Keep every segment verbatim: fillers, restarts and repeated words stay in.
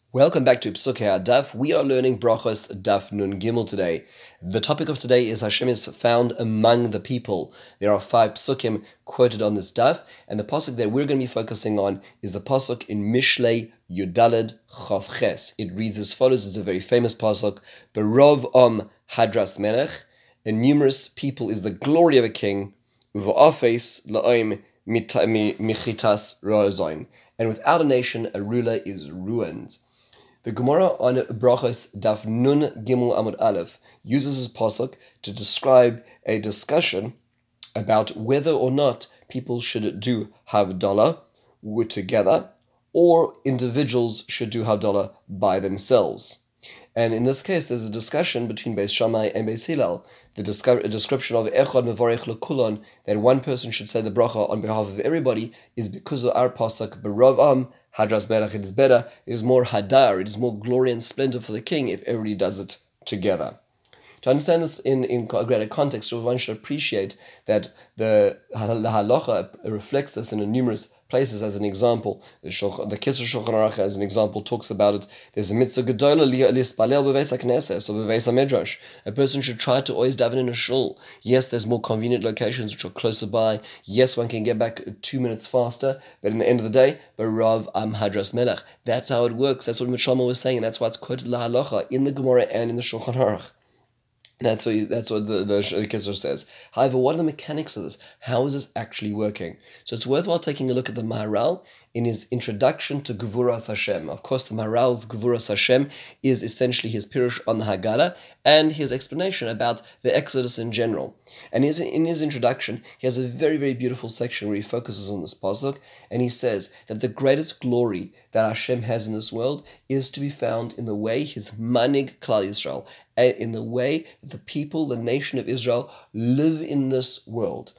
Welcome back to Psukei Daf. We are learning Brachos Daf Nun Gimel today. The topic of today is Hashem is found among the people. There are five psukim quoted on this daf, and the pasuk that we're going to be focusing on is the pasuk in Mishlei Yudaled Chav Ches. It reads as follows. It's a very famous pasuk: Berov Om Hadras Melech. A numerous people is the glory of a king. Uvo'afes la'oim michitas ro'zoin. And without a nation, a ruler is ruined. The Gemara on Brachos Daf Nun Gimel Amud Aleph uses this pasuk to describe a discussion about whether or not people should do Havdalah together or individuals should do Havdalah by themselves. And in this case, there's a discussion between Beis Shammai and Beis Hillel. The discu- a description of Echad Mevorech Lekulon, that one person should say the bracha on behalf of everybody, is because of our pasuk, B'Rav Am, Hadras Melech, it is better, it is more Hadar, it is more glory and splendor for the king if everybody does it together. To understand this in, in greater context, one should appreciate that the, the halacha reflects this in numerous places. As an example, the, the Kesser Shulchan Aruch, as an example, talks about it. There's a mitzvah gedola lispalel beveis hakneses or beveis hamedrash. A person should try to always daven in a shul. Yes, there's more convenient locations which are closer by. Yes, one can get back two minutes faster. But in the end of the day, Barav Am Hadras Melech. That's how it works. That's what Mishama was saying. And that's why it's quoted la halacha in the Gemara and in the Shulchan Aruch. That's what, he, that's what the, the Kesser says. However, what are the mechanics of this? How is this actually working? So it's worthwhile taking a look at the Maharal in his introduction to Gevuras Hashem. Of course, the Maharal's Gevuras Hashem is essentially his pirush on the Haggadah and his explanation about the Exodus in general. And his, in his introduction, he has a very, very beautiful section where he focuses on this pasuk, and he says that the greatest glory that Hashem has in this world is to be found in the way his Manig Klal Yisrael, in the way that the people, the nation of Israel, live in this world.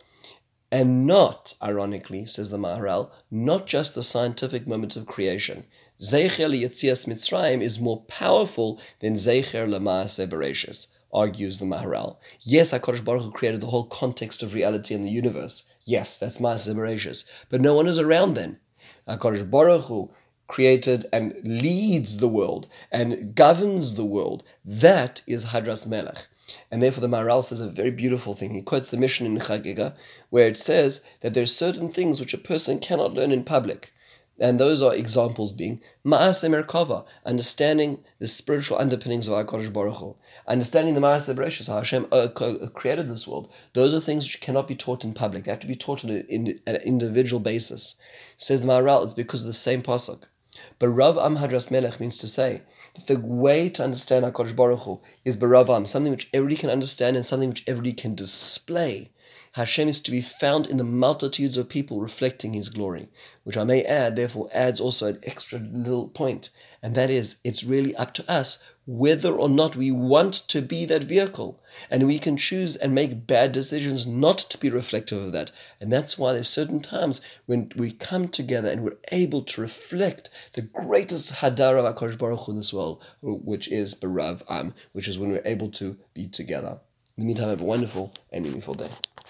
And not, ironically, says the Maharal, not just the scientific moment of creation. Zeicher Yetzias Mitzrayim is more powerful than Zeicher L'Maaseh Bereshis, argues the Maharal. Yes, HaKadosh Baruch Hu created the whole context of reality in the universe. Yes, that's Maaseh Bereshis. But no one is around then. HaKadosh Baruch Hu created and leads the world and governs the world. That is Hadras Melech. And therefore the Maharal says a very beautiful thing. He quotes the Mishnah in Chagiga, where it says that there are certain things which a person cannot learn in public. And those are examples being Ma'aseh Merkava, understanding the spiritual underpinnings of HaKadosh Baruch Hu, understanding the Ma'aseh Bereshis, how Hashem uh, created this world. Those are things which cannot be taught in public. They have to be taught on an individual basis. Says the Maharal, it's because of the same pasuk. But Rav Am Hadras Melech means to say that the way to understand HaKadosh Baruch Hu is Barav Am, something which everybody can understand and something which everybody can display. Hashem is to be found in the multitudes of people reflecting His glory, which I may add, therefore adds also an extra little point, and that is, it's really up to us whether or not we want to be that vehicle, and we can choose and make bad decisions not to be reflective of that, and that's why there's certain times when we come together and we're able to reflect the greatest hadar of HaKadosh Baruch Hu in this world, which is Barav Am, which is when we're able to be together. In the meantime, have a wonderful and meaningful day.